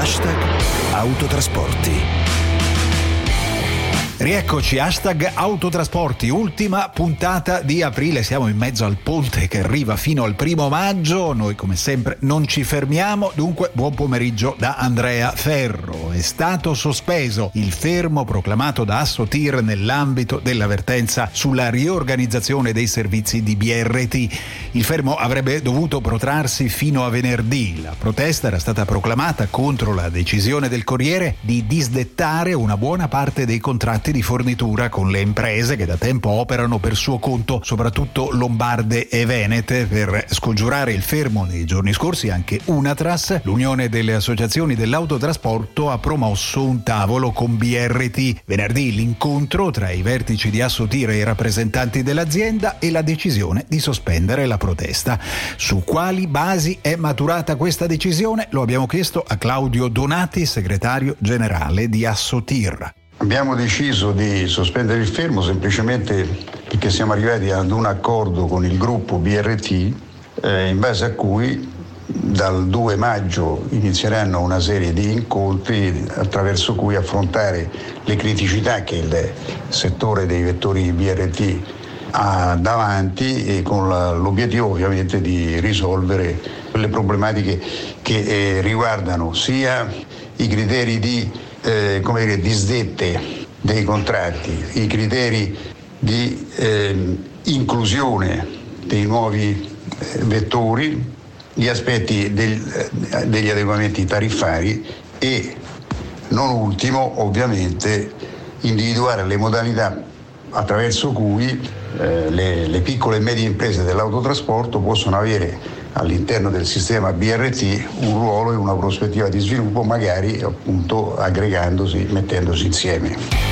#autotrasporti. Rieccoci, #autotrasporti, ultima puntata di aprile, siamo in mezzo al ponte che arriva fino al 1° maggio, noi come sempre non ci fermiamo, dunque buon pomeriggio da Andrea Ferro. È stato sospeso il fermo proclamato da Assotir nell'ambito dell'avvertenza sulla riorganizzazione dei servizi di BRT. Il fermo avrebbe dovuto protrarsi fino a venerdì. La protesta era stata proclamata contro la decisione del Corriere di disdettare una buona parte dei contratti di fornitura con le imprese che da tempo operano per suo conto, soprattutto lombarde e venete. Per scongiurare il fermo nei giorni scorsi anche Unatras, l'Unione delle Associazioni dell'Autotrasporto, ha promosso un tavolo con BRT. Venerdì l'incontro tra i vertici di Assotir e i rappresentanti dell'azienda e la decisione di sospendere la protesta. Su quali basi è maturata questa decisione? Lo abbiamo chiesto a Claudio Donati, segretario generale di Assotir. Abbiamo deciso di sospendere il fermo semplicemente perché siamo arrivati ad un accordo con il gruppo BRT in base a cui dal 2 maggio inizieranno una serie di incontri attraverso cui affrontare le criticità che il settore dei vettori BRT ha davanti e con l'obiettivo ovviamente di risolvere quelle problematiche che riguardano sia i criteri di disdette dei contratti, i criteri di inclusione dei nuovi vettori, gli aspetti degli adeguamenti tariffari e, non ultimo, ovviamente, individuare le modalità attraverso cui le piccole e medie imprese dell'autotrasporto possono avere all'interno del sistema BRT un ruolo e una prospettiva di sviluppo, magari appunto aggregandosi, mettendosi insieme.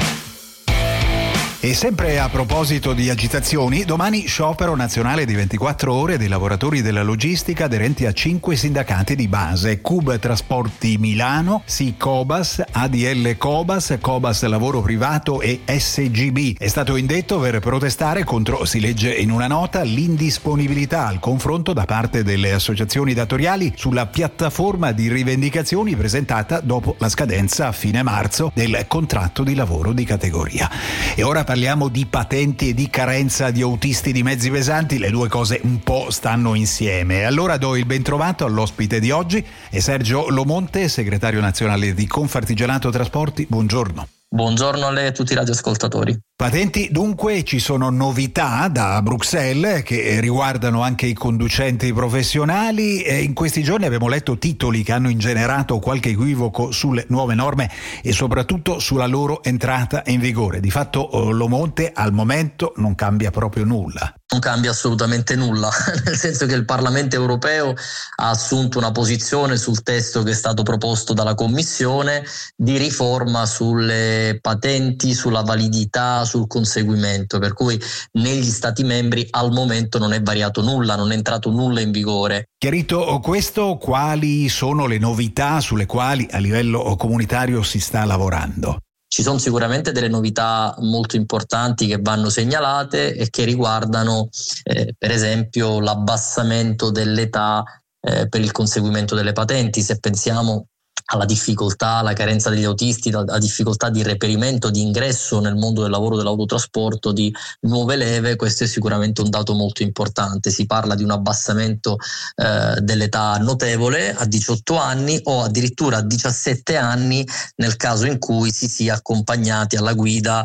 E sempre a proposito di agitazioni, domani sciopero nazionale di 24 ore dei lavoratori della logistica aderenti a 5 sindacati di base: Cub Trasporti Milano, SICOBAS, ADL Cobas, Cobas Lavoro Privato e SGB. È stato indetto per protestare contro, si legge in una nota, l'indisponibilità al confronto da parte delle associazioni datoriali sulla piattaforma di rivendicazioni presentata dopo la scadenza a fine marzo del contratto di lavoro di categoria. E ora parliamo di patenti e di carenza di autisti di mezzi pesanti, le due cose un po' stanno insieme. Allora do il bentrovato all'ospite di oggi, è Sergio Lomonte, segretario nazionale di Confartigianato Trasporti. Buongiorno. Buongiorno a lei e a tutti i radioascoltatori. Patenti, dunque ci sono novità da Bruxelles che riguardano anche i conducenti professionali e in questi giorni abbiamo letto titoli che hanno ingenerato qualche equivoco sulle nuove norme e soprattutto sulla loro entrata in vigore. Di fatto Lomonte al momento non cambia proprio nulla. Non cambia assolutamente nulla, nel senso che il Parlamento europeo ha assunto una posizione sul testo che è stato proposto dalla Commissione di riforma sulle patenti, sulla validità, sul conseguimento, per cui negli Stati membri al momento non è variato nulla, non è entrato nulla in vigore. Chiarito questo, quali sono le novità sulle quali a livello comunitario si sta lavorando? Ci sono sicuramente delle novità molto importanti che vanno segnalate e che riguardano per esempio l'abbassamento dell'età per il conseguimento delle patenti. Se pensiamo alla difficoltà, alla carenza degli autisti, alla difficoltà di reperimento, di ingresso nel mondo del lavoro dell'autotrasporto di nuove leve, questo è sicuramente un dato molto importante. Si parla di un abbassamento dell'età notevole a 18 anni o addirittura a 17 anni nel caso in cui si sia accompagnati alla guida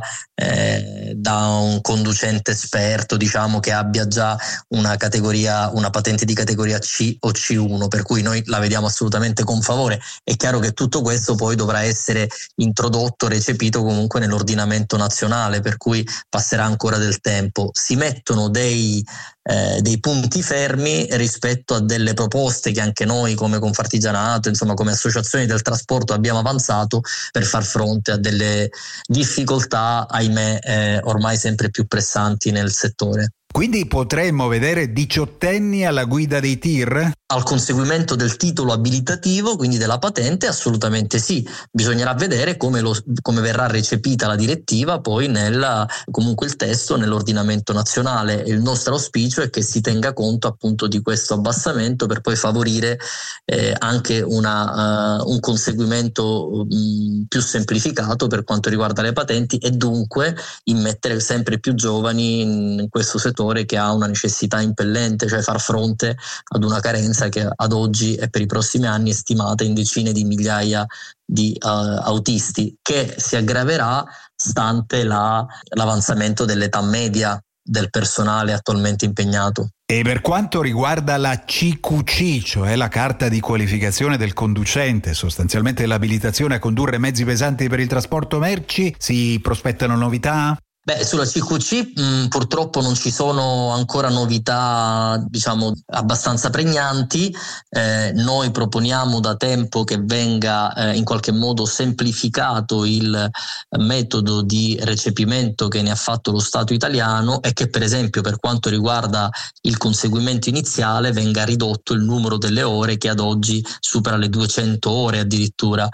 da un conducente esperto, diciamo, che abbia già una patente di categoria C o C1, per cui noi la vediamo assolutamente con favore. È chiaro che tutto questo poi dovrà essere introdotto, recepito comunque nell'ordinamento nazionale, per cui passerà ancora del tempo. Si mettono dei punti fermi rispetto a delle proposte che anche noi come Confartigianato, insomma come associazioni del trasporto abbiamo avanzato per far fronte a delle difficoltà, ahimè, ormai sempre più pressanti nel settore. Quindi potremmo vedere diciottenni alla guida dei tir? al conseguimento del titolo abilitativo, quindi della patente, assolutamente sì. Bisognerà vedere come verrà recepita la direttiva poi comunque il testo nell'ordinamento nazionale. Il nostro auspicio è che si tenga conto appunto di questo abbassamento per poi favorire anche un conseguimento più semplificato per quanto riguarda le patenti, e dunque immettere sempre più giovani in questo settore che ha una necessità impellente, cioè far fronte ad una carenza che ad oggi e per i prossimi anni è stimata in decine di migliaia di autisti, che si aggraverà stante l'avanzamento dell'età media del personale attualmente impegnato. E per quanto riguarda la CQC, cioè la carta di qualificazione del conducente, sostanzialmente l'abilitazione a condurre mezzi pesanti per il trasporto merci, si prospettano novità? Sulla CQC purtroppo non ci sono ancora novità, diciamo, abbastanza pregnanti. Noi proponiamo da tempo che venga in qualche modo semplificato il metodo di recepimento che ne ha fatto lo Stato italiano, e che per esempio per quanto riguarda il conseguimento iniziale venga ridotto il numero delle ore, che ad oggi supera le 200 ore addirittura.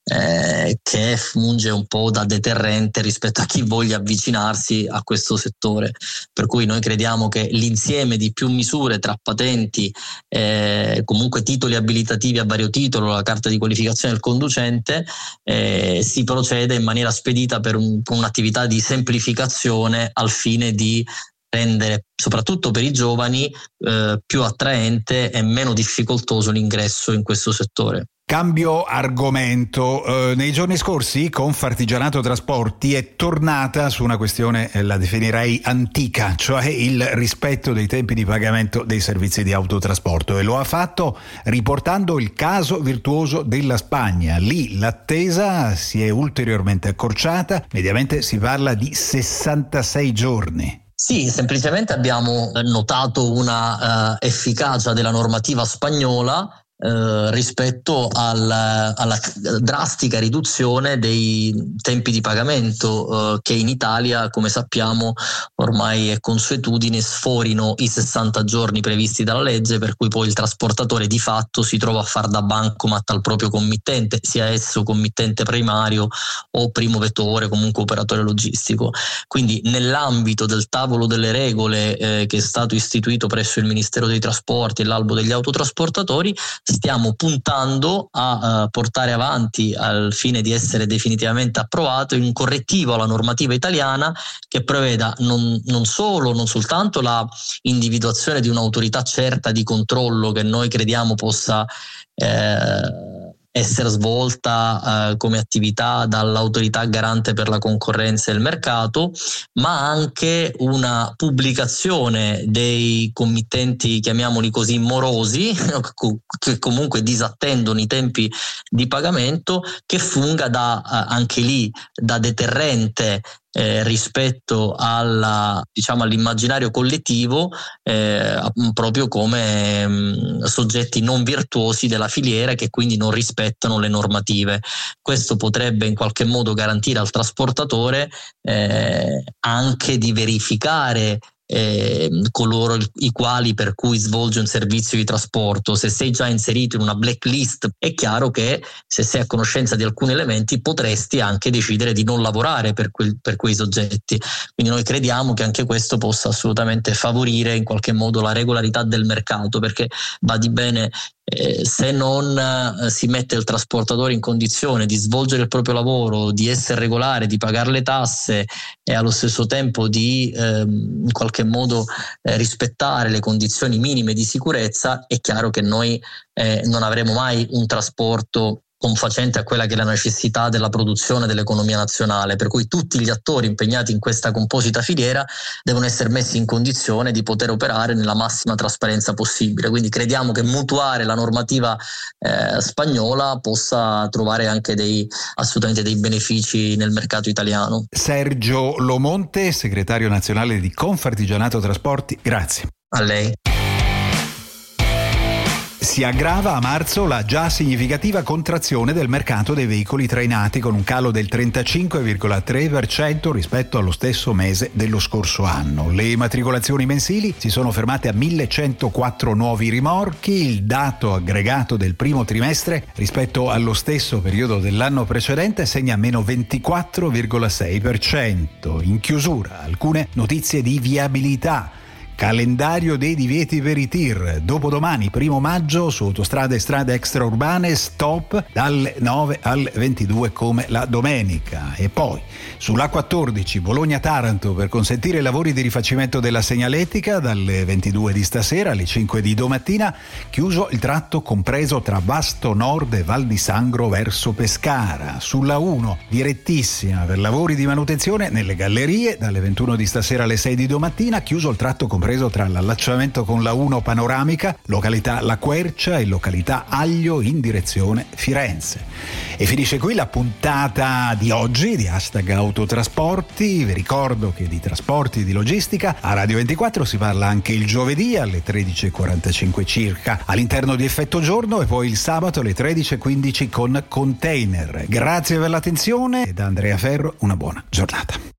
Che funge un po' da deterrente rispetto a chi voglia avvicinarsi a questo settore, per cui noi crediamo che l'insieme di più misure tra patenti, comunque titoli abilitativi a vario titolo, la carta di qualificazione del conducente, si procede in maniera spedita con un'attività di semplificazione al fine di rendere soprattutto per i giovani più attraente e meno difficoltoso l'ingresso in questo settore. Cambio argomento. Nei giorni scorsi Confartigianato Trasporti è tornata su una questione, la definirei antica, cioè il rispetto dei tempi di pagamento dei servizi di autotrasporto, e lo ha fatto riportando il caso virtuoso della Spagna. Lì l'attesa si è ulteriormente accorciata, mediamente si parla di 66 giorni. Sì, semplicemente abbiamo notato una efficacia della normativa spagnola rispetto alla drastica riduzione dei tempi di pagamento che in Italia, come sappiamo, ormai è consuetudine, sforino i 60 giorni previsti dalla legge, per cui poi il trasportatore di fatto si trova a far da bancomat al proprio committente, sia esso committente primario o primo vettore, comunque operatore logistico. Quindi nell'ambito del tavolo delle regole che è stato istituito presso il Ministero dei Trasporti e l'Albo degli autotrasportatori, stiamo puntando a portare avanti, al fine di essere definitivamente approvato, un correttivo alla normativa italiana che preveda non soltanto la individuazione di un'autorità certa di controllo, che noi crediamo possa essere svolta come attività dall'autorità garante per la concorrenza e il mercato, ma anche una pubblicazione dei committenti, chiamiamoli così, morosi, che comunque disattendono i tempi di pagamento, che funga anche lì da deterrente rispetto all'immaginario collettivo, proprio come soggetti non virtuosi della filiera, che quindi non rispettano le normative. Questo potrebbe in qualche modo garantire al trasportatore anche di verificare coloro i quali per cui svolge un servizio di trasporto. Se sei già inserito in una blacklist, è chiaro che se sei a conoscenza di alcuni elementi potresti anche decidere di non lavorare per quei soggetti. Quindi noi crediamo che anche questo possa assolutamente favorire in qualche modo la regolarità del mercato, perché badi bene, se non si mette il trasportatore in condizione di svolgere il proprio lavoro, di essere regolare, di pagare le tasse e allo stesso tempo di in qualche modo rispettare le condizioni minime di sicurezza, è chiaro che noi non avremo mai un trasporto confacente a quella che è la necessità della produzione dell'economia nazionale, per cui tutti gli attori impegnati in questa composita filiera devono essere messi in condizione di poter operare nella massima trasparenza possibile. Quindi crediamo che mutuare la normativa spagnola possa trovare anche assolutamente dei benefici nel mercato italiano. Sergio Lomonte, segretario nazionale di Confartigianato Trasporti, grazie. A lei. Si aggrava a marzo la già significativa contrazione del mercato dei veicoli trainati, con un calo del 35,3% rispetto allo stesso mese dello scorso anno. Le immatricolazioni mensili si sono fermate a 1104 nuovi rimorchi. Il dato aggregato del primo trimestre rispetto allo stesso periodo dell'anno precedente segna meno 24,6%. In chiusura, alcune notizie di viabilità. Calendario dei divieti per i tir. Dopodomani, 1 maggio, su autostrade e strade extraurbane, stop dalle 9 alle 22 come la domenica. E poi sulla 14 Bologna-Taranto, per consentire i lavori di rifacimento della segnaletica, dalle 22 di stasera alle 5 di domattina, chiuso il tratto compreso tra Vasto Nord e Val di Sangro verso Pescara. Sulla 1 direttissima per lavori di manutenzione nelle gallerie, dalle 21 di stasera alle 6 di domattina, chiuso il tratto compreso tra l'allacciamento con la 1 panoramica, località La Quercia e località Aglio in direzione Firenze. E finisce qui la puntata di oggi di #Autotrasporti. Vi ricordo che di trasporti e di logistica a Radio 24 si parla anche il giovedì alle 13:45 circa all'interno di Effetto Giorno, e poi il sabato alle 13:15 con Container. Grazie per l'attenzione e da Andrea Ferro una buona giornata.